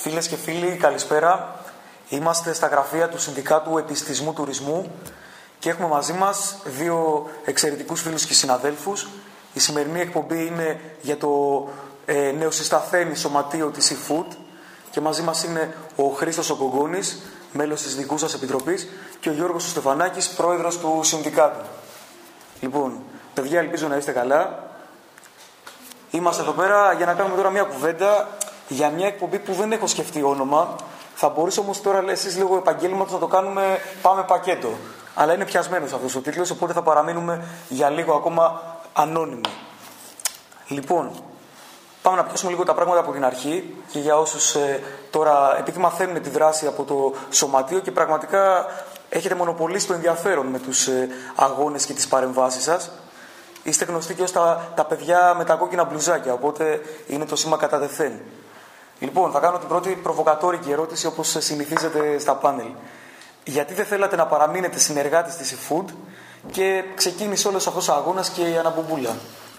Φίλες και φίλοι, καλησπέρα. Είμαστε στα γραφεία του Συνδικάτου Επιστημισμού Τουρισμού και έχουμε μαζί μας δύο εξαιρετικούς φίλους και συναδέλφους. Η σημερινή εκπομπή είναι για το νεοσυσταθένη σωματείο της eFood και μαζί μας είναι ο Χρήστος ο Κογκόνης, μέλος της δικού σας επιτροπής, και ο Γιώργος ο Στεφανάκης, πρόεδρος του Συνδικάτου. Λοιπόν, παιδιά, ελπίζω να είστε καλά. Είμαστε εδώ πέρα για να κάνουμε τώρα μια κουβέντα για μια εκπομπή που δεν έχω σκεφτεί όνομα. Θα μπορούσε όμως τώρα εσείς λόγω επαγγέλματος να το κάνουμε πάμε πακέτο. Αλλά είναι πιασμένος αυτός ο τίτλος, οπότε θα παραμείνουμε για λίγο ακόμα ανώνυμοι. Λοιπόν, πάμε να πιάσουμε λίγο τα πράγματα από την αρχή και για όσους τώρα, επειδή μαθαίνουν τη δράση από το σωματείο και πραγματικά έχετε μονοπολίσει το ενδιαφέρον με τους αγώνες και τις παρεμβάσεις σας. Είστε γνωστοί και ως τα παιδιά με τα κόκκινα μπλουζάκια, οπότε είναι το σήμα κατά τεθέν. Λοιπόν, θα κάνω την πρώτη προβοκατόρικη ερώτηση όπως συνηθίζεται στα πάνελ. Γιατί δεν θέλατε να παραμείνετε συνεργάτες της eFood και ξεκίνησε όλος αυτός ο αγώνας και η αναμπομπούλα?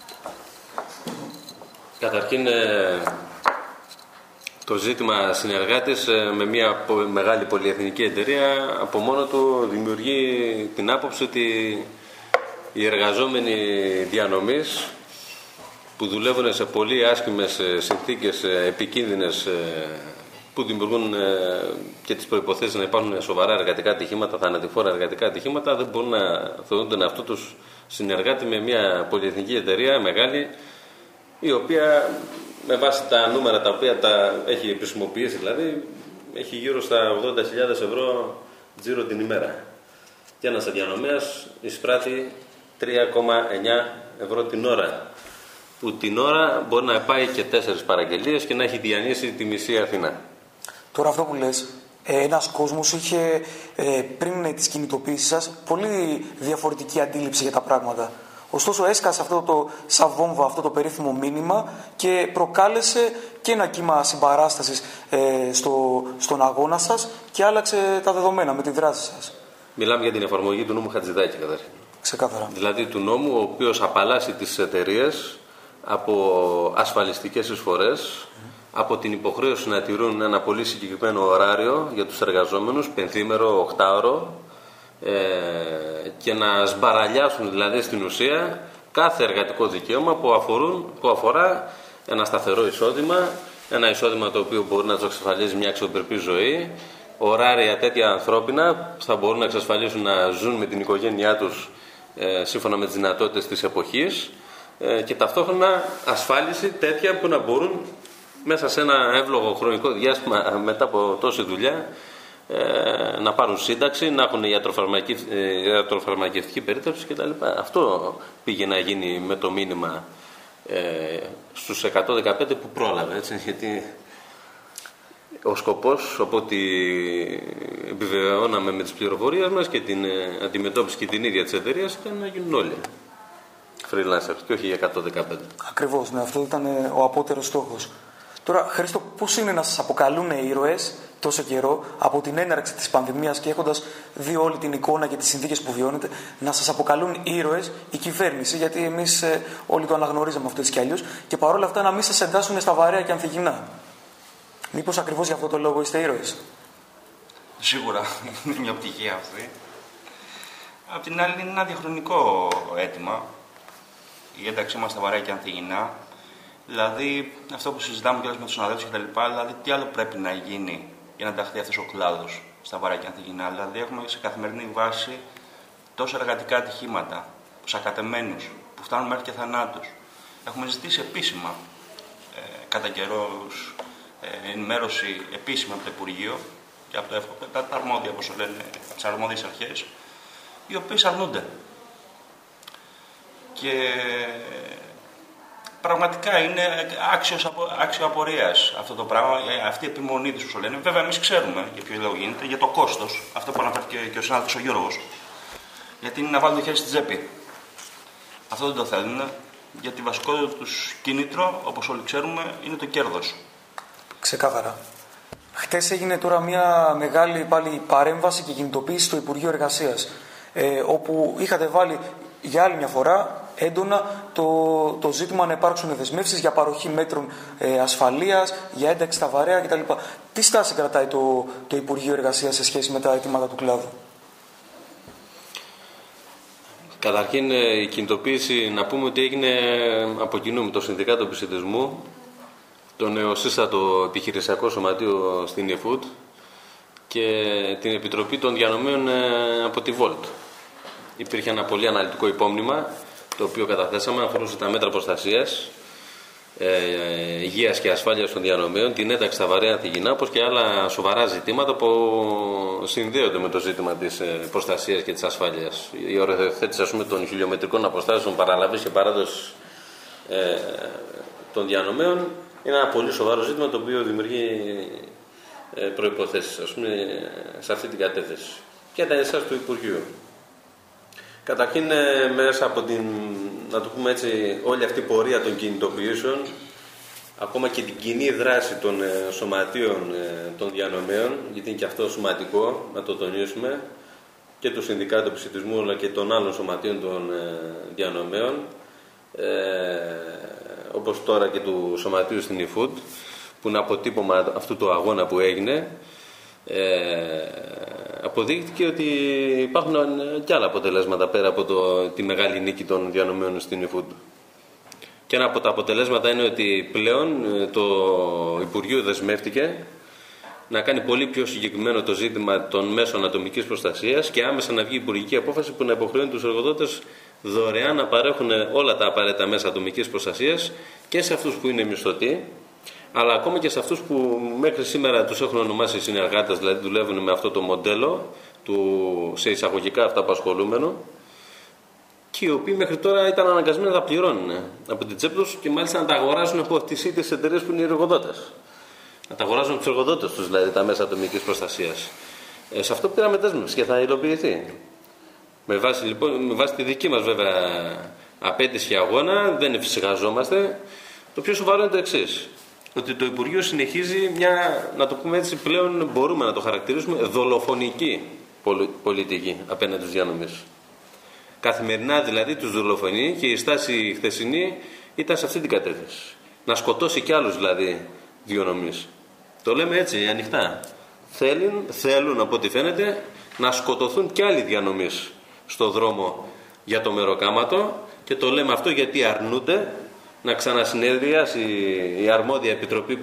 Καταρχήν, το ζήτημα συνεργάτης με μια μεγάλη πολυεθνική εταιρεία από μόνο του δημιουργεί την άποψη ότι οι εργαζόμενοι διανομής που δουλεύουν σε πολύ άσχημες συνθήκες επικίνδυνες που δημιουργούν και τις προϋποθέσεις να υπάρχουν σοβαρά εργατικά ατυχήματα, θανατηφόρα εργατικά ατυχήματα, δεν μπορούν να θεωρούν τον εαυτό τους συνεργάτη με μια πολυεθνική εταιρεία μεγάλη, η οποία με βάση τα νούμερα τα οποία τα έχει χρησιμοποιήσει, δηλαδή έχει γύρω στα 80.000 ευρώ τζίρο την ημέρα και ένας διανομέας εισπράττει 3,9 ευρώ την ώρα, που την ώρα μπορεί να πάει και 4 παραγγελίες και να έχει διανύσει τη μισή Αθήνα. Τώρα αυτό που λες, ένας κόσμος είχε πριν τις κινητοποίησεις σας πολύ διαφορετική αντίληψη για τα πράγματα. Ωστόσο έσκασε αυτό το σαν βόμβα, αυτό το περίφημο μήνυμα και προκάλεσε και ένα κύμα συμπαράστασης στον αγώνα σας και άλλαξε τα δεδομένα με τη δράση σας. Μιλάμε για την εφαρμογή του νόμου Χατζηδάκη καταρχήν. Ξεκάθαρα. Δηλαδή του νόμου ο οποίος απαλλάσσει τις εταιρείες από ασφαλιστικές εισφορές, από την υποχρέωση να τηρούν ένα πολύ συγκεκριμένο ωράριο για τους εργαζόμενους, πενθήμερο, οχτάωρο, και να σμπαραλιάσουν δηλαδή στην ουσία κάθε εργατικό δικαίωμα που αφορά ένα σταθερό εισόδημα, ένα εισόδημα το οποίο μπορεί να τους εξασφαλίζει μια αξιοπρεπή ζωή, ωράρια τέτοια ανθρώπινα που θα μπορούν να εξασφαλίσουν να ζουν με την οικογένειά τους σύμφωνα με τις δυνατότητες της εποχής, και ταυτόχρονα ασφάλιση τέτοια που να μπορούν μέσα σε ένα εύλογο χρονικό διάστημα μετά από τόση δουλειά να πάρουν σύνταξη, να έχουν ιατροφαρμακευτική περίθαλψη κτλ. Αυτό πήγε να γίνει με το μήνυμα στους 115 που πρόλαβε, έτσι, γιατί ο σκοπός, από ό,τι επιβεβαιώναμε με τις πληροφορίες μας και την αντιμετώπιση και την ίδια της εταιρείας, ήταν να γίνουν όλοι freelancers και όχι 115. Ακριβώς, ναι, αυτό ήταν ο απότερος στόχος. Τώρα, Χρήστο, πώς είναι να σας αποκαλούν ήρωες τόσο καιρό από την έναρξη της πανδημίας και έχοντας δει όλη την εικόνα και τις συνθήκες που βιώνετε, να σας αποκαλούν ήρωες η κυβέρνηση, γιατί εμείς όλοι το αναγνωρίζαμε αυτό έτσι κι αλλιώς, και παρόλα αυτά να μην σας εντάσσουν στα βαρέα και ανθυγινά? Μήπως ακριβώς για αυτό το λόγο είστε ήρωες? Σίγουρα είναι μια πτυχή αυτή. Απ' την άλλη είναι ένα διαχρονικό αίτημα. Η ένταξή μας στα βαρέα και ανθυγινά. Δηλαδή, αυτό που συζητάμε κιόλας με τους συναδέλφους κτλ. Δηλαδή, τι άλλο πρέπει να γίνει για να ενταχθεί αυτός ο κλάδος στα βαρέα και ανθυγινά? Δηλαδή, έχουμε σε καθημερινή βάση τόσα εργατικά ατυχήματα, σακατεμένους, που φτάνουν μέχρι και θανάτους. Έχουμε ζητήσει επίσημα, κατά καιρούς, ενημέρωση επίσημα από το Υπουργείο και από τα αρμόδια, όπως λένε, τις αρμόδιες αρχές, οι οποίες αρνούνται. Και πραγματικά είναι άξιο απορίας αυτό το πράγμα, αυτή η επιμονή τους, όσο λένε. Βέβαια, εμείς ξέρουμε για ποιο λόγο γίνεται, για το κόστος, αυτό που αναφέρει και ο συνάδελφος ο Γιώργος, γιατί είναι να βάλουν το χέρι στη τσέπη. Αυτό δεν το θέλουν, γιατί βασικό τους κίνητρο, όπως όλοι ξέρουμε, είναι το κέρδος. Ξεκάθαρα. Χτες έγινε τώρα μια μεγάλη πάλι παρέμβαση και κινητοποίηση στο Υπουργείο Εργασίας, όπου είχατε βάλει για άλλη μια φορά έντονα το ζήτημα να υπάρξουν δεσμεύσεις για παροχή μέτρων ασφαλείας, για ένταξη στα βαρέα κτλ. Τι στάση κρατάει το Υπουργείο Εργασίας σε σχέση με τα αιτήματα του κλάδου? Καταρχήν, η κινητοποίηση, να πούμε ότι έγινε από κοινού με το Συνδικάτο Επισιτισμού, το νεοσύστατο επιχειρησιακό σωματείο στην eFood και την Επιτροπή των Διανομέων από τη Volt. Υπήρχε ένα πολύ αναλυτικό υπόμνημα, το οποίο καταθέσαμε, αφορούσε τα μέτρα προστασίας, υγείας και ασφάλειας των διανομέων, την ένταξη στα βαρέα ανθυγιεινά, όπως και άλλα σοβαρά ζητήματα που συνδέονται με το ζήτημα της προστασίας και της ασφάλειας. Η οριοθέτηση, ας πούμε, των χιλιομετρικών αποστάσεων παραλαβής και παράδοσης των διανομέων είναι ένα πολύ σοβαρό ζήτημα, το οποίο δημιουργεί προϋποθέσεις, ας πούμε, σε αυτή την κατεύθυνση. Και τα εσάς του Υπουργείου. Καταρχήν, μέσα από την, να το πούμε έτσι, όλη αυτή η πορεία των κινητοποιήσεων, ακόμα και την κοινή δράση των σωματείων των διανομέων, γιατί είναι και αυτό σημαντικό να το τονίσουμε, και του Συνδικάτου Επισιτισμού αλλά και των άλλων σωματείων των διανομέων, όπως τώρα και του σωματείου στην eFood, που είναι αποτύπωμα αυτού του αγώνα που έγινε, αποδείχθηκε ότι υπάρχουν και άλλα αποτελέσματα πέρα από τη μεγάλη νίκη των διανομέων στην eFood. Και ένα από τα αποτελέσματα είναι ότι πλέον το Υπουργείο δεσμεύτηκε να κάνει πολύ πιο συγκεκριμένο το ζήτημα των μέσων ατομικής προστασίας και άμεσα να βγει υπουργική απόφαση που να υποχρεώνει τους εργοδότες δωρεάν να παρέχουν όλα τα απαραίτητα μέσα ατομικής προστασίας και σε αυτούς που είναι μισθωτοί, αλλά ακόμα και σε αυτούς που μέχρι σήμερα τους έχουν ονομάσει συνεργάτες, δηλαδή δουλεύουν με αυτό το μοντέλο σε εισαγωγικά αυταπασχολούμενο, και οι οποίοι μέχρι τώρα ήταν αναγκασμένοι να τα πληρώνουν από την τσέπη τους και μάλιστα να τα αγοράζουν από τις ίδιες εταιρείες που είναι οι εργοδότες. Να τα αγοράζουν από τους εργοδότες τους, δηλαδή τα μέσα ατομικής προστασίας. Σε αυτό πήραμε δέσμευση και θα υλοποιηθεί. Με βάση τη δική μας βέβαια απέτηση και αγώνα, δεν εφησυχαζόμαστε. Το πιο σοβαρό είναι το εξής. Ότι το Υπουργείο συνεχίζει μια, να το πούμε έτσι, πλέον μπορούμε να το χαρακτηρίσουμε, δολοφονική πολιτική απέναντι στους διανομείς. Καθημερινά δηλαδή τους δολοφονεί και η στάση χθεσινή ήταν σε αυτή την κατεύθυνση. Να σκοτώσει κι άλλους δηλαδή διανομείς. Το λέμε έτσι ανοιχτά. Θέλουν από ό,τι φαίνεται να σκοτωθούν κι άλλοι διανομείς στο δρόμο για το μεροκάματο, και το λέμε αυτό γιατί αρνούνται να ξανασυνεδριάσει η αρμόδια επιτροπή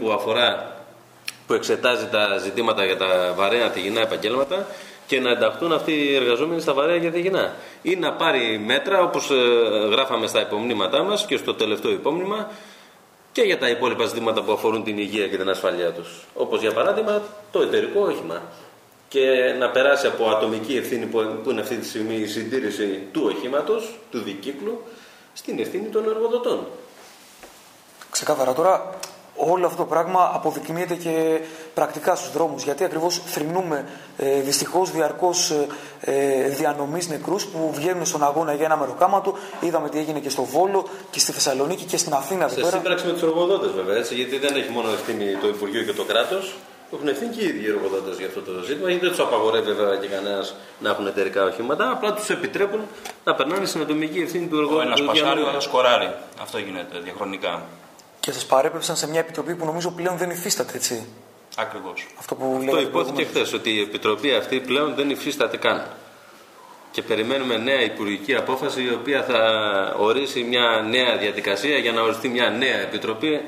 που εξετάζει τα ζητήματα για τα βαρέα ανθυγιεινά επαγγέλματα και να ενταχθούν αυτοί οι εργαζόμενοι στα βαρέα και ανθυγιεινά, ή να πάρει μέτρα όπως γράφαμε στα υπομνήματά μας και στο τελευταίο υπόμνημα και για τα υπόλοιπα ζητήματα που αφορούν την υγεία και την ασφαλεία τους, όπως για παράδειγμα το εταιρικό όχημα, και να περάσει από ατομική ευθύνη που είναι αυτή τη στιγμή η συντήρηση του οχήματος, του δικύκλου, στην ευθύνη των εργοδοτών. Ξεκάθαρα. Τώρα όλο αυτό το πράγμα αποδεικνύεται και πρακτικά στους δρόμους, γιατί ακριβώς θρηνούμε δυστυχώς διαρκώς διανομείς νεκρούς που βγαίνουν στον αγώνα για ένα μεροκάματο. Είδαμε τι έγινε και στο Βόλο και στη Θεσσαλονίκη και στην Αθήνα. Σε σύμπραξη με τους εργοδότες βέβαια, έτσι, γιατί δεν έχει μόνο ευθύνη το Υπουργείο και το κράτος, έχουν ευθύνη και οι ίδιοι εργοδότες για αυτό το ζήτημα, γιατί δεν τους απαγορεύει βέβαια και κανένας να έχουν εταιρικά οχήματα, απλά τους επιτρέπουν να περνάνε στην ατομική ευθύνη του εργοδότη. Ο ένας πασάρει, ο άλλος σκοράρει. Αυτό γίνεται διαχρονικά. Και σας παρέπεψαν σε μια επιτροπή που νομίζω πλέον δεν υφίσταται, έτσι. Ακριβώς. Αυτό υπόθηκε χθες, ότι η επιτροπή αυτή πλέον δεν υφίσταται καν. Και περιμένουμε νέα υπουργική απόφαση, η οποία θα ορίσει μια νέα διαδικασία για να οριστεί μια νέα επιτροπή,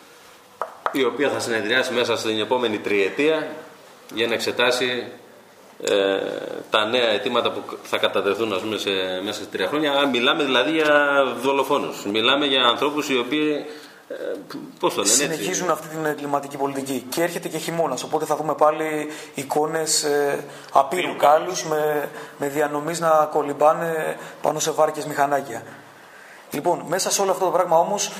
η οποία θα συνεδριάσει μέσα στην επόμενη τριετία για να εξετάσει τα νέα αιτήματα που θα κατατεθούν, ας πούμε, μέσα σε 3 χρόνια. Μιλάμε δηλαδή για δολοφόνους. Μιλάμε για ανθρώπους οι οποίοι συνεχίζουν αυτή την κλιματική πολιτική. Και έρχεται και χειμώνας, οπότε θα δούμε πάλι εικόνες απείρου κάλους με διανομείς να κολυμπάνε πάνω σε βάρκες μηχανάκια. Λοιπόν, μέσα σε όλο αυτό το πράγμα όμως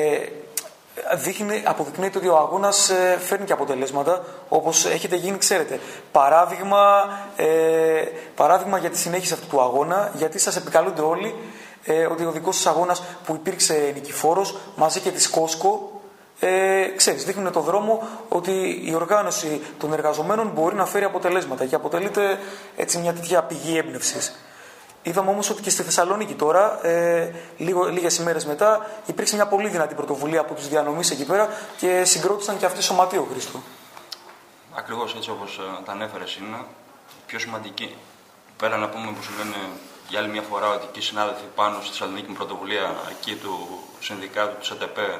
αποδεικνύεται ότι ο αγώνας φέρνει και αποτελέσματα, όπως έχετε γίνει, ξέρετε. Παράδειγμα για τη συνέχιση αυτού του αγώνα, γιατί σας επικαλούνται όλοι ότι ο δικός σας αγώνας που υπήρξε νικηφόρος μαζί και της Κόσκο, δείχνουν το δρόμο ότι η οργάνωση των εργαζομένων μπορεί να φέρει αποτελέσματα και αποτελείται έτσι μια τέτοια πηγή έμπνευσης. Είδαμε όμως ότι και στη Θεσσαλονίκη τώρα, λίγες ημέρες μετά, υπήρξε μια πολύ δυνατή πρωτοβουλία από τους διανομείς εκεί πέρα και συγκρότησαν και αυτοί σωματείο, Χρήστο. Ακριβώς έτσι όπως τα ανέφερες είναι. Πιο σημαντική, πέρα να πούμε, όπως λένε για άλλη μια φορά, ότι και οι συνάδελφοι πάνω στη Θεσσαλονίκη με πρωτοβουλία εκεί του συνδικάτου, του ΣΕΤΕΠΕ,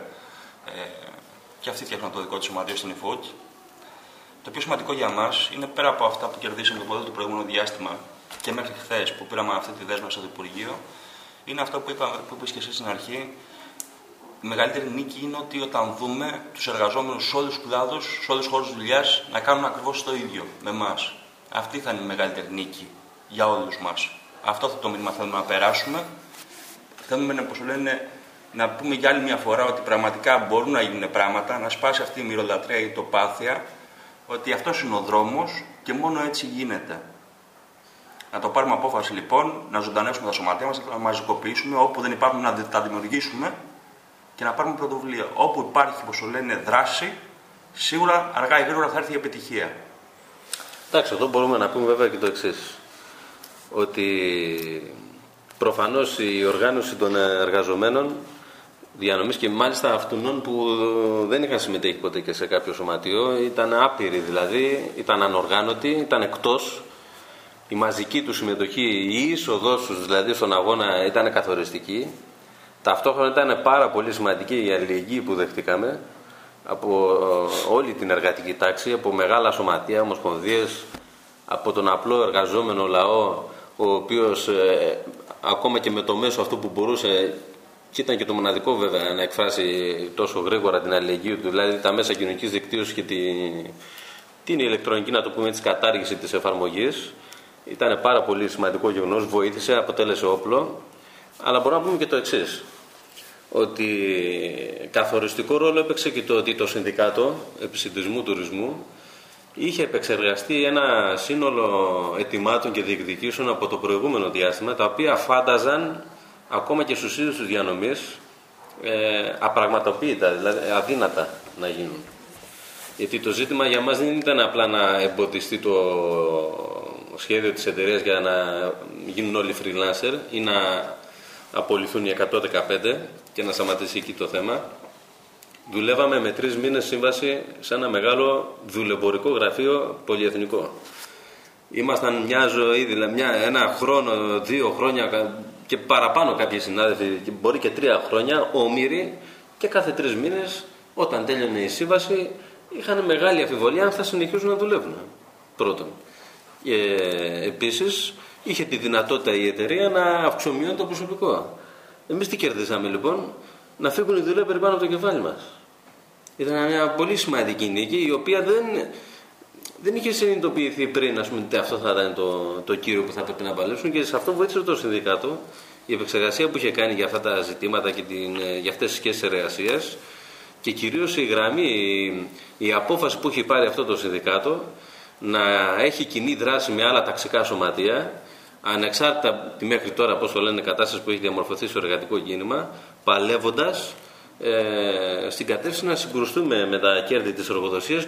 και αυτοί φτιάχνουν το δικό του σωματείο στην eFood. Το πιο σημαντικό για μας είναι, πέρα από αυτά που κερδίσαμε το ποδήλατο το προηγούμενο διάστημα και μέχρι χθες που πήραμε αυτή τη δέσμευση στο Υπουργείο, είναι αυτό που είπες και εσύ στην αρχή. Η μεγαλύτερη νίκη είναι ότι όταν δούμε τους εργαζόμενους σε όλους τους κλάδους, σε όλους τους χώρους δουλειάς, να κάνουν ακριβώς το ίδιο με εμάς. Αυτή θα είναι η μεγαλύτερη νίκη για όλους μας. Αυτό το μήνυμα θέλουμε να περάσουμε. Θέλουμε, όπως λένε, να πούμε για άλλη μια φορά ότι πραγματικά μπορούν να γίνουν πράγματα, να σπάσει αυτή η μυρολατρεία, η τοπάθεια, ότι αυτός είναι ο δρόμος και μόνο έτσι γίνεται. Να το πάρουμε απόφαση λοιπόν, να ζωντανεύσουμε τα σωματεία μας, να μαζικοποιήσουμε, όπου δεν υπάρχουν να τα δημιουργήσουμε και να πάρουμε πρωτοβουλία. Όπου υπάρχει, όπως το λένε, δράση, σίγουρα αργά ή γρήγορα θα έρθει η επιτυχία. Εντάξει, εδώ μπορούμε να πούμε βέβαια και το εξής. Ότι προφανώς η οργάνωση των εργαζομένων διανομής και μάλιστα αυτών που δεν είχαν συμμετέχει ποτέ και σε κάποιο σωματείο ήταν άπειροι, δηλαδή ήταν ανοργάνωτοι, ήταν εκτός. Η μαζική του συμμετοχή, η είσοδός τους δηλαδή στον αγώνα ήταν καθοριστική. Ταυτόχρονα ήταν πάρα πολύ σημαντική η αλληλεγγύη που δεχτήκαμε από όλη την εργατική τάξη, από μεγάλα σωματεία, ομοσπονδίες, από τον απλό εργαζόμενο λαό, ο οποίος ακόμα και με το μέσο αυτό που μπορούσε, και ήταν και το μοναδικό βέβαια να εκφράσει τόσο γρήγορα την αλληλεγγύη του, δηλαδή τα μέσα κοινωνικής δικτύωσης και την ηλεκτρονική, να το πούμε, της κατάργηση της εφαρμογής. Ήταν πάρα πολύ σημαντικό γεγονός, βοήθησε, αποτέλεσε όπλο. Αλλά μπορούμε να πούμε και το εξής, ότι καθοριστικό ρόλο έπαιξε και το ότι το Συνδικάτο Επισιτισμού Τουρισμού είχε επεξεργαστεί ένα σύνολο αιτημάτων και διεκδικήσεων από το προηγούμενο διάστημα, τα οποία φάνταζαν ακόμα και στους ίδιους τους διανομείς απραγματοποιητά, δηλαδή αδύνατα να γίνουν. Γιατί το ζήτημα για μας δεν ήταν απλά να εμποδιστεί το σχέδιο της εταιρείας για να γίνουν όλοι freelancer ή να απολυθούν οι 115 και να σταματήσει εκεί το θέμα. Δουλεύαμε με 3 μήνες σύμβαση σε ένα μεγάλο δουλεμπορικό γραφείο πολυεθνικό. Ήμασταν μια ζωή, δηλαδή ένα χρόνο, 2 χρόνια και παραπάνω κάποιοι συνάδελφοι, μπορεί και 3 χρόνια, όμοιροι, και κάθε 3 μήνες όταν τέλειωνε η σύμβαση είχαν μεγάλη αμφιβολία αν θα συνεχίσουν να δουλεύουν. Πρώτον. Επίσης είχε τη δυνατότητα η εταιρεία να αυξομειώνει το προσωπικό. Εμείς τι κερδίσαμε λοιπόν? Να φύγουν οι δουλεύοι πάνω από το κεφάλι μας. Ήταν μια πολύ σημαντική νίκη, η οποία δεν είχε συνειδητοποιηθεί πριν, ας πούμε, ότι αυτό θα ήταν το κύριο που θα πρέπει να παλέψουν, και σε αυτό βοήθησε το Συνδικάτο. Η επεξεργασία που είχε κάνει για αυτά τα ζητήματα και για αυτές τις σχέσεις εργασίας, και κυρίως η γραμμή, η απόφαση που έχει πάρει αυτό το Συνδικάτο να έχει κοινή δράση με άλλα ταξικά σωματεία, ανεξάρτητα τη μέχρι τώρα, πώς το λένε, κατάσταση που έχει διαμορφωθεί στο εργατικό κίνημα, παλεύοντας στην κατεύθυνση να συγκρουστούμε με τα κέρδη της εργοδοσίας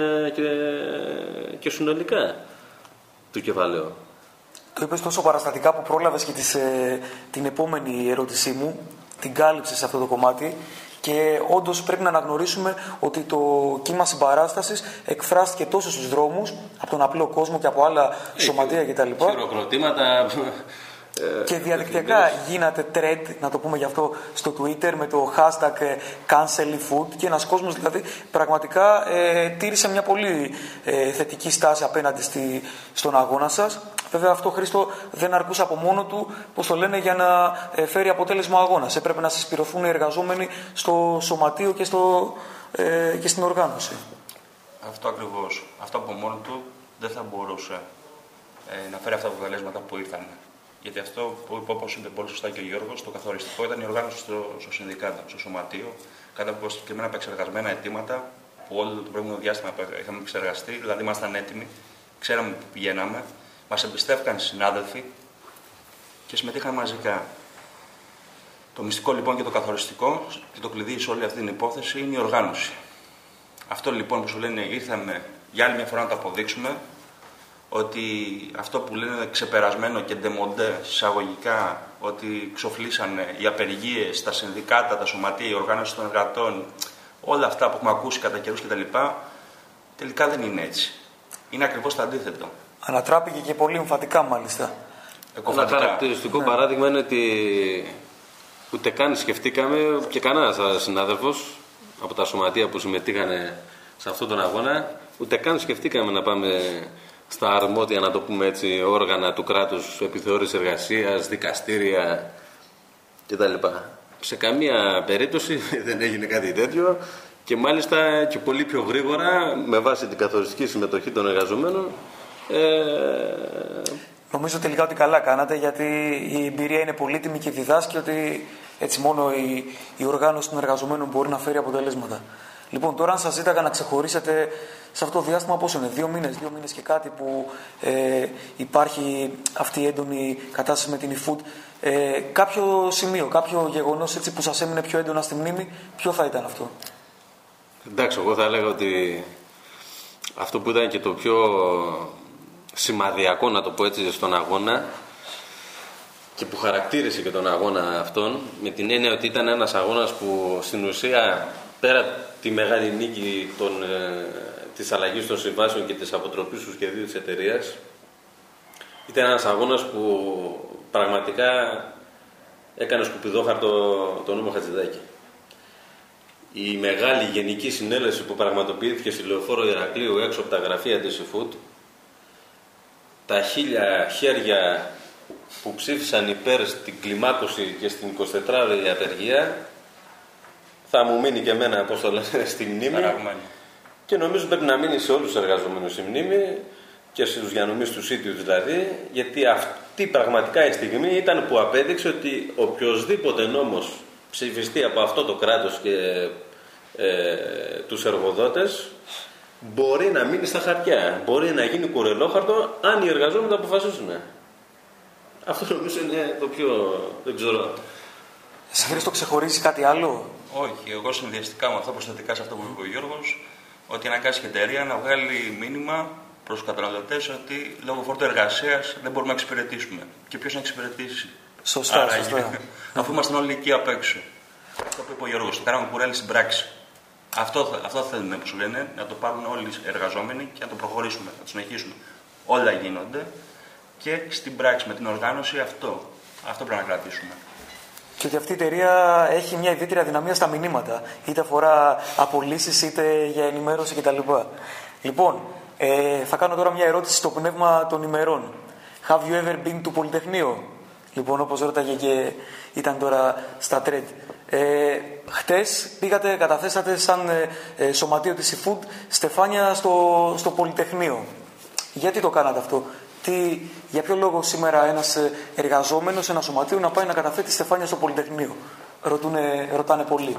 και συνολικά του κεφαλαίου. Το είπες τόσο παραστατικά που πρόλαβες και την επόμενη ερώτησή μου, την κάλυψες σε αυτό το κομμάτι. Και όντως πρέπει να αναγνωρίσουμε ότι το κύμα συμπαράστασης εκφράστηκε τόσο στους δρόμους, από τον απλό κόσμο και από άλλα σωματεία κτλ. Χειροκροτήματα. Και διαδικτυακά γίνατε trend, να το πούμε γι' αυτό, στο Twitter με το hashtag CancelFood, και ένας κόσμος δηλαδή πραγματικά τήρησε μια πολύ θετική στάση απέναντι στον αγώνα σας. Βέβαια αυτό, Χρήστο, δεν αρκούσε από μόνο του, πώς το λένε, για να φέρει αποτέλεσμα αγώνας. Έπρεπε να συσπηρωθούν οι εργαζόμενοι στο σωματείο και στην οργάνωση. Αυτό ακριβώς. Αυτό από μόνο του δεν θα μπορούσε να φέρει αυτά τα αποτελέσματα που ήρθαν. Γιατί αυτό που είπε, όπως είπε πολύ σωστά και ο Γιώργος, το καθοριστικό ήταν η οργάνωση στο Συνδικάτο, στο Σωματείο, κάτω από συγκεκριμένα επεξεργασμένα αιτήματα που όλο το προηγούμενο διάστημα είχαμε εξεργαστεί, δηλαδή ήμασταν έτοιμοι, ξέραμε που πηγαίναμε, μας εμπιστεύτηκαν οι συνάδελφοι και συμμετείχαν μαζικά. Το μυστικό λοιπόν και το καθοριστικό και το κλειδί σε όλη αυτή την υπόθεση είναι η οργάνωση. Αυτό λοιπόν που σου λένε, ήρθαμε για άλλη μια φορά να το αποδείξουμε, ότι αυτό που λένε ξεπερασμένο και ντεμοντέ εισαγωγικά, ότι ξοφλήσανε οι απεργίες, τα συνδικάτα, τα σωματεία, η οργάνωση των εργατών, όλα αυτά που έχουμε ακούσει κατά καιρούς κτλ. Τελικά δεν είναι έτσι. Είναι ακριβώς το αντίθετο. Ανατράπηκε και πολύ εμφατικά μάλιστα. Ένα χαρακτηριστικό παράδειγμα είναι ότι ούτε καν σκεφτήκαμε και κανένας συνάδελφος από τα σωματεία που συμμετείχαν σε αυτόν τον αγώνα, ούτε καν σκεφτήκαμε να πάμε στα αρμόδια, να το πούμε έτσι, όργανα του κράτους, επιθεώρηση εργασίας, δικαστήρια κτλ. Σε καμία περίπτωση δεν έγινε κάτι τέτοιο και μάλιστα και πολύ πιο γρήγορα με βάση την καθοριστική συμμετοχή των εργαζομένων. Νομίζω τελικά ότι καλά κάνατε, γιατί η εμπειρία είναι πολύτιμη και διδάσκει ότι έτσι μόνο η οργάνωση των εργαζομένων μπορεί να φέρει αποτελέσματα. Λοιπόν, τώρα αν σας ζήταγα να ξεχωρίσετε σε αυτό το διάστημα, πόσο είναι, 2 μήνες και κάτι που υπάρχει αυτή η έντονη κατάσταση με την eFood, κάποιο σημείο, κάποιο γεγονός έτσι που σας έμεινε πιο έντονα στη μνήμη, ποιο θα ήταν αυτό? Εντάξει, εγώ θα έλεγα ότι αυτό που ήταν και το πιο σημαδιακό, να το πω έτσι, στον αγώνα και που χαρακτήρισε και τον αγώνα αυτόν, με την έννοια ότι ήταν ένας αγώνας που στην ουσία, πέρα τη μεγάλη νίκη της αλλαγής των συμβάσεων και της αποτροπής του σχεδίου της εταιρείας, ήταν ένας αγώνας που πραγματικά έκανε σκουπιδόχαρτο το νόμο Χατζηδάκη. Η μεγάλη γενική συνέλευση που πραγματοποιήθηκε στη Λεωφόρο Ηρακλείου έξω από τα γραφεία της eFood, τα 1000 χέρια που ψήφισαν υπέρ στην κλιμάκωση και στην 24ωρη απεργία, θα μου μείνει και εμένα, πώς το λένε, στη μνήμη. Και νομίζω πρέπει να μείνει σε όλους τους εργαζομένους η μνήμη και στους διανομείς του ίδιους δηλαδή, γιατί αυτή πραγματικά η στιγμή ήταν που απέδειξε ότι οποιοσδήποτε νόμος ψηφιστεί από αυτό το κράτος και τους εργοδότες μπορεί να μείνει στα χαρτιά, μπορεί να γίνει κουρελόχαρτο αν οι εργαζόμενοι το αποφασίσουν. Αυτό νομίζω είναι το πιο, δεν ξέρω. Σε Χρήστο, ξεχωρίζει κάτι άλλο? Όχι, εγώ συνδυαστικά με αυτό, προσθετικά σε αυτό που είπε ο Γιώργος, ότι αναγκάστηκε η εταιρεία να βγάλει μήνυμα προς τους καταναλωτές ότι λόγω φόρτου εργασίας δεν μπορούμε να εξυπηρετήσουμε. Και ποιος να εξυπηρετήσει? Σωστά. Αφού ήμασταν όλοι εκεί απ' έξω. Αυτό που είπε ο Γιώργος, το κάναμε κουρέλι στην πράξη. Αυτό θέλουμε, που σου λένε, να το πάρουν όλοι οι εργαζόμενοι και να το προχωρήσουμε, να το συνεχίσουμε. Όλα γίνονται και στην πράξη με την οργάνωση αυτό πρέπει να κρατήσουμε. Και ότι αυτή η εταιρεία έχει μια ιδιαίτερη αδυναμία στα μηνύματα, είτε αφορά απολύσεις είτε για ενημέρωση κτλ. Λοιπόν, θα κάνω τώρα μια ερώτηση στο πνεύμα των ημερών. Have you ever been to Πολυτεχνείο? Λοιπόν, όπως ρώταγε και ήταν τώρα στα trend. Χτες πήγατε, καταθέσατε σαν σωματείο της eFood στεφάνια στο Πολυτεχνείο. Γιατί το κάνατε αυτό? Για ποιο λόγο σήμερα ένας εργαζόμενος, ένα σωματείο να πάει να καταθέτει στεφάνια στο Πολυτεχνείο? Ρωτάνε πολλοί.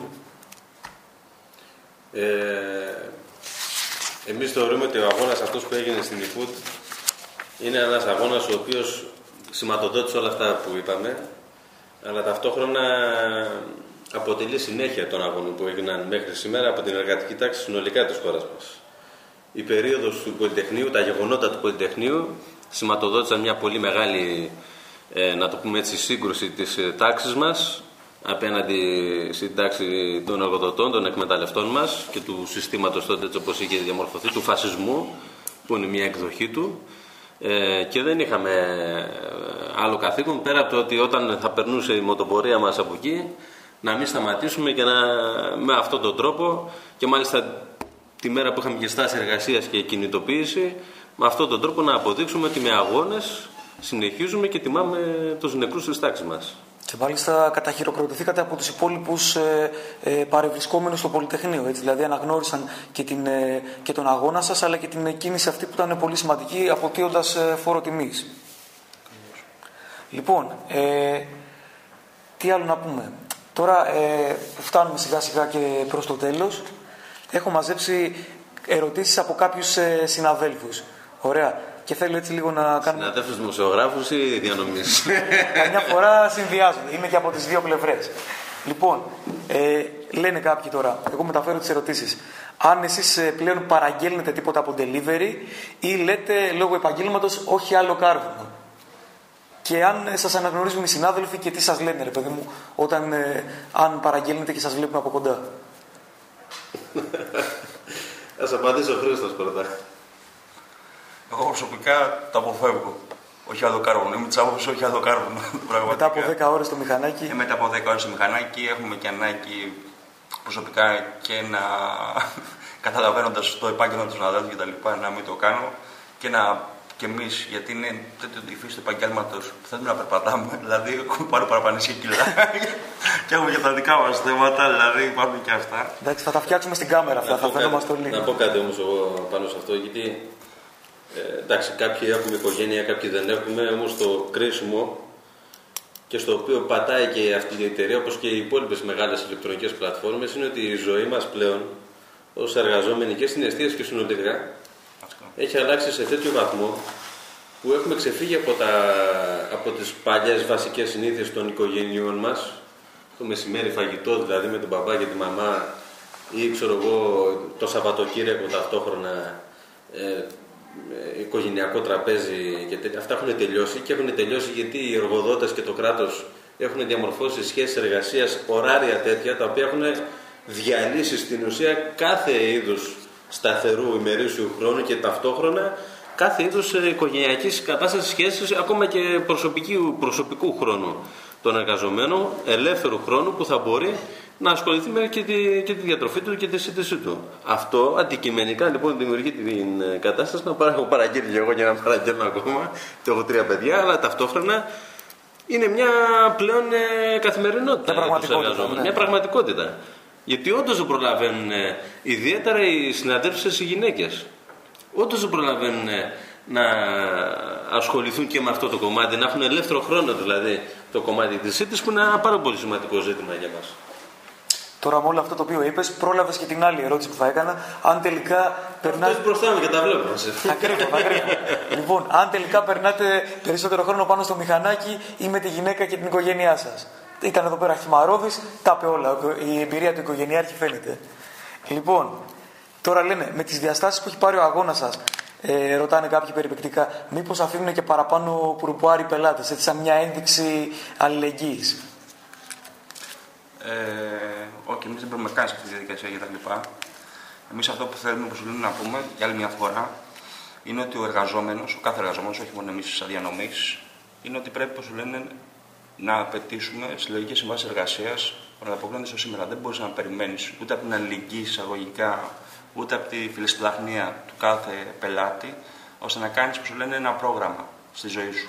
Εμείς θεωρούμε ότι ο αγώνας αυτός που έγινε στην eFood είναι ένας αγώνας ο οποίος σηματοδότησε όλα αυτά που είπαμε, αλλά ταυτόχρονα αποτελεί συνέχεια των αγώνων που έγιναν μέχρι σήμερα από την εργατική τάξη συνολικά της χώρας μας. Η περίοδος του Πολυτεχνείου, τα γεγονότα του Πολυτεχνείου σηματοδότησαν μια πολύ μεγάλη, να το πούμε έτσι, σύγκρουση της τάξης μας απέναντι στην τάξη των εργοδοτών, των εκμεταλλευτών μας και του συστήματος τότε, έτσι όπως είχε διαμορφωθεί, του φασισμού, που είναι μια εκδοχή του. Και δεν είχαμε άλλο καθήκον πέρα από το ότι όταν θα περνούσε η μοτοπορία μας από εκεί να μην σταματήσουμε και με αυτόν τον τρόπο, και μάλιστα τη μέρα που είχαμε και στάση εργασίας και κινητοποίηση, με αυτόν τον τρόπο να αποδείξουμε ότι με αγώνες συνεχίζουμε και τιμάμε τους νεκρούς της τάξης μας. Και μάλιστα καταχειροκροτηθήκατε από τους υπόλοιπους παρευρισκόμενους στο Πολυτεχνείο. Έτσι, δηλαδή αναγνώρισαν και τον αγώνα σας, αλλά και την κίνηση αυτή που ήταν πολύ σημαντική, αποτείοντας φόρο τιμής. Λοιπόν, τι άλλο να πούμε. Τώρα φτάνουμε σιγά σιγά και προς το τέλος. Έχω μαζέψει ερωτήσεις από κάποιους συναδέλφους. Ωραία. Και θέλω έτσι λίγο να κάνουμε. Συναδέλφους δημοσιογράφους ή διανομής? Καμιά φορά συνδυάζονται. Είναι και από τις δύο πλευρές. Λοιπόν, λένε κάποιοι τώρα, εγώ μεταφέρω τις ερωτήσεις. Αν εσείς πλέον παραγγέλνετε τίποτα από delivery ή λέτε λόγω επαγγέλματος όχι άλλο κάρβουνο. Και αν σας αναγνωρίζουν οι συνάδελφοι και τι σας λένε, ρε παιδί μου, αν παραγγέλνετε και σας βλέπουν από κοντά. Ας απαντήσω ο Χρήστος πρώτα. Εγώ προσωπικά το αποφεύγω. Όχι άλλο κάρβουνο. Είμαι της άποψης όχι άλλο κάρβουνο. Μετά από 10 ώρες στο μηχανάκι. Μετά από 10 ώρες στο μηχανάκι έχουμε και ανάγκη προσωπικά και να καταλαβαίνοντας το επάγγελμα του συναδέλφου και τα λοιπά, να μην το κάνω και εμείς, γιατί είναι τέτοιο η φύση του επαγγέλματος που θέλουμε να περπατάμε, δηλαδή έχουμε πάρει παραπανήσια κιλά και έχουμε και τα δικά μας θέματα, δηλαδή υπάρχουν και αυτά. Εντάξει, θα τα φτιάξουμε στην κάμερα αυτά, θα φαίνομαστε όλοι. Να πω κάτι όμως εγώ πάνω σε αυτό, γιατί εντάξει, κάποιοι έχουμε οικογένεια, κάποιοι δεν έχουμε, όμως το κρίσιμο και στο οποίο πατάει και αυτή η εταιρεία, όπως και οι υπόλοιπες μεγάλες ηλεκτρονικές πλατφόρμες, είναι ότι η ζωή μας πλέον ως εργαζόμενοι και στην εστίαση και συνολικά έχει αλλάξει σε τέτοιο βαθμό που έχουμε ξεφύγει από τις παλιές βασικές συνήθειες των οικογενειών μας, το μεσημέρι φαγητό δηλαδή με τον μπαμπά και τη μαμά ή ξέρω εγώ το Σαββατοκύριακο ταυτόχρονα οικογενειακό τραπέζι και τέτοια. Αυτά έχουν τελειώσει και έχουν τελειώσει γιατί οι εργοδότες και το κράτος έχουν διαμορφώσει σχέσεις εργασίας, ωράρια τέτοια, τα οποία έχουν διαλύσει στην ουσία κάθε είδους σταθερού ημερήσιου χρόνου και ταυτόχρονα κάθε είδους οικογενειακής κατάστασης σχέσης, ακόμα και προσωπικού χρόνου των εργαζομένων, ελεύθερου χρόνου που θα μπορεί να ασχοληθεί με και τη διατροφή του και τη σύντησή του. Αυτό αντικειμενικά λοιπόν δημιουργεί την κατάσταση να έχω παραγγείλει και εγώ και να παραγγέλνω ακόμα, και έχω 3 παιδιά, αλλά ταυτόχρονα είναι μια πλέον καθημερινότητα. Μια πραγματικότητα. Γιατί όντως δεν προλαβαίνουν, ιδιαίτερα οι συναδέλφισες οι γυναίκες, όντως δεν προλαβαίνουν να ασχοληθούν και με αυτό το κομμάτι, να έχουν ελεύθερο χρόνο δηλαδή το κομμάτι της σύντησης, που είναι ένα πάρα πολύ σημαντικό ζήτημα για μας. Τώρα με όλο αυτό το οποίο είπες, πρόλαβες και την άλλη ερώτηση που θα έκανα. Αν τελικά περνάτε. Αυτό μπροστά μου και τα βλέπω. Ακριβώς. Λοιπόν, αν τελικά περνάτε περισσότερο χρόνο πάνω στο μηχανάκι ή με τη γυναίκα και την οικογένειά σας. Ήταν εδώ πέρα Χυμαρόδης, τα είπε όλα. Η εμπειρία του οικογενειάρχη φαίνεται. Λοιπόν, τώρα λένε με τις διαστάσεις που έχει πάρει ο αγώνας σας, ρωτάνε κάποιοι περιπεκτικά, μήπως αφήνουν και παραπάνω πουρποάρι πελάτες, έτσι σαν μια ένδειξη αλληλεγγύης. Όχι, εμείς δεν μπορούμε καν σε αυτή τη διαδικασία κτλ. Εμείς αυτό που θέλουμε να πούμε για άλλη μια φορά είναι ότι ο εργαζόμενος, ο κάθε εργαζόμενος, όχι μόνο εμείς σαν διανομής, είναι ότι πρέπει, όπως λένε, να απαιτήσουμε συλλογικές συμβάσεις εργασίας που να ανταποκρίνονται στο σήμερα. Δεν μπορείς να περιμένεις ούτε από την αλληλεγγύη εισαγωγικά, ούτε από τη φιλεσπλαχνία του κάθε πελάτη, ώστε να κάνεις, όπως λένε, ένα πρόγραμμα στη ζωή σου.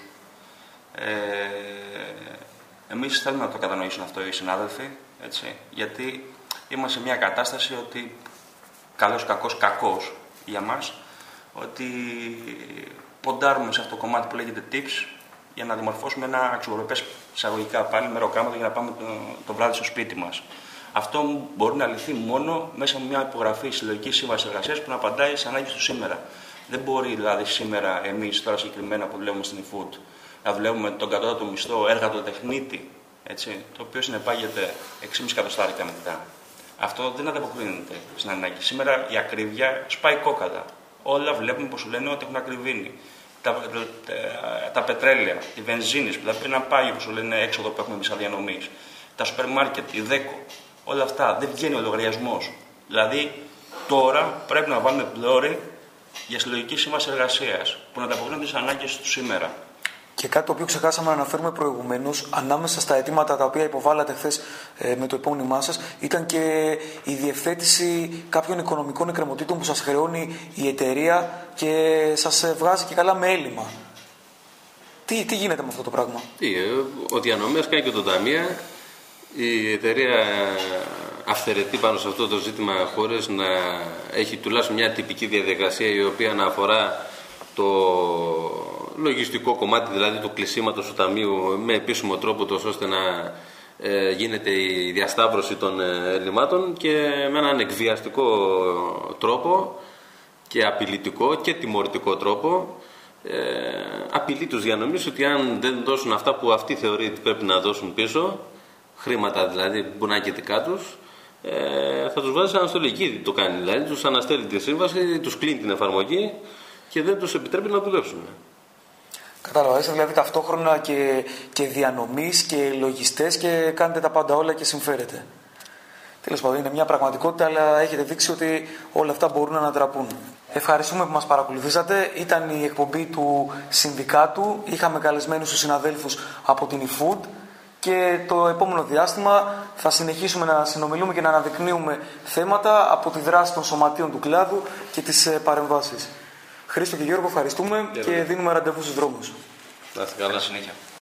Εμείς θέλουμε να το κατανοήσουν αυτό οι συνάδελφοι, έτσι, γιατί είμαστε σε μια κατάσταση ότι καλός κακός για μας, ότι ποντάρουμε σε αυτό το κομμάτι που λέγεται tips για να δημορφώσουμε ένα αξιοπρεπές εισαγωγικά πάλι μεροκάματο για να πάμε το βράδυ στο σπίτι μας. Αυτό μπορεί να λυθεί μόνο μέσα από μια υπογραφή συλλογικής σύμβασης εργασίας που να απαντάει στις ανάγκες του σήμερα. Δεν μπορεί δηλαδή σήμερα εμείς τώρα συγκεκριμένα που δουλεύουμε στην eFood να δουλεύουμε τον κατώτατο μισθό εργατοτεχνίτη, έτσι, το οποίο συνεπάγεται 6,5 εκατοστάρικα μετά. Αυτό δεν ανταποκρίνεται στην ανάγκη. Σήμερα η ακρίβεια σπάει κόκαλα. Όλα βλέπουμε πως σου λένε ότι έχουν ακριβήνει. Τα πετρέλαια, οι βενζίνες που θα πρέπει να πάει, όπως σου λένε, έξοδο που έχουμε εμείς σαν διανομής. Τα σούπερ μάρκετ, η ΔΕΚΟ. Όλα αυτά δεν βγαίνει ο λογαριασμός. Δηλαδή τώρα πρέπει να βάλουμε πλώρη για συλλογική σύμβαση εργασίας που να ανταποκρίνονται στις ανάγκες του σήμερα. Και κάτι το οποίο ξεχάσαμε να αναφέρουμε προηγουμένως, ανάμεσα στα αιτήματα τα οποία υποβάλατε χθες με το επώνυμά σας, ήταν και η διευθέτηση κάποιων οικονομικών εκκρεμωτήτων που σας χρεώνει η εταιρεία και σας βγάζει και καλά με έλλειμμα. Τι γίνεται με αυτό το πράγμα? Ο διανομέας κάνει και το ταμεία. Η εταιρεία αυθαιρετεί πάνω σε αυτό το ζήτημα χωρίς να έχει τουλάχιστον μια τυπική διαδικασία η οποία να αφορά το λογιστικό κομμάτι, δηλαδή του κλεισίματος του ταμείου με επίσημο τρόπο, τόσο ώστε να γίνεται η διασταύρωση των ελλημάτων, και με έναν εκβιαστικό τρόπο και απειλητικό και τιμωρητικό τρόπο απειλεί τους διανομείς ότι αν δεν δώσουν αυτά που αυτοί θεωρεί ότι πρέπει να δώσουν πίσω, χρήματα δηλαδή που να είναι και δικά τους, θα τους βάζει σε αναστολή. Εκεί το κάνει. Δηλαδή τους αναστέλει τη σύμβαση, τους κλείνει την εφαρμογή και δεν τους επιτρέπει να δουλέψουν. Κατάλαβα, είστε δηλαδή ταυτόχρονα και διανομής και λογιστές και κάνετε τα πάντα όλα και συμφέρετε. Τέλος πάντων, είναι μια πραγματικότητα, αλλά έχετε δείξει ότι όλα αυτά μπορούν να ανατραπούν. Ευχαριστούμε που μας παρακολουθήσατε. Ήταν η εκπομπή του Συνδικάτου. Είχαμε καλεσμένους τους συναδέλφους από την eFood και το επόμενο διάστημα θα συνεχίσουμε να συνομιλούμε και να αναδεικνύουμε θέματα από τη δράση των σωματείων του κλάδου και τις παρεμβάσεις. Χρήστο και Γιώργο, ευχαριστούμε και δίνουμε ραντεβού στους δρόμους. Να είστε καλά, συνέχεια.